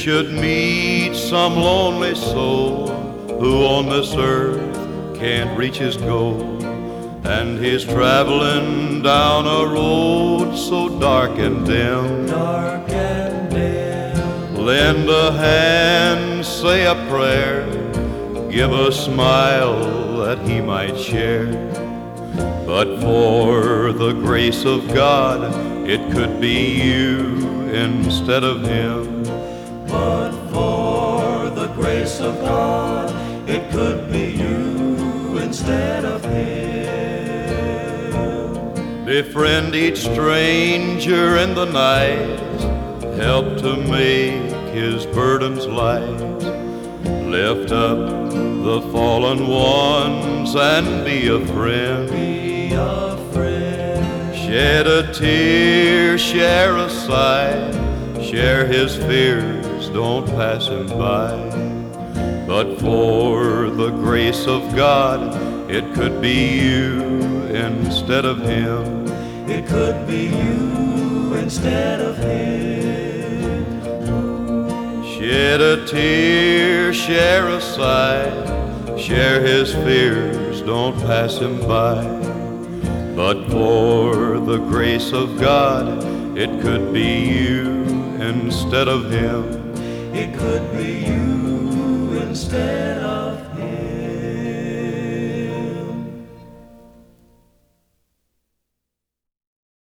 should meet some lonely soul who on this earth can't reach his goal, and he's traveling down a road so dark and dim, lend a hand, say a prayer, give a smile that he might share. But for the grace of God, it could be you instead of him. But for the grace of God, it could be you instead of him. Befriend each stranger in the night, help to make his burdens light. Lift up the fallen ones and be a friend. Be a friend. Shed a tear, share a sigh, share his fears, don't pass him by. But for the grace of God, it could be you instead of him. It could be you instead of him. Shed a tear, share a sigh, share his fears, don't pass him by. But for the grace of God, it could be you instead of him. It could be you instead of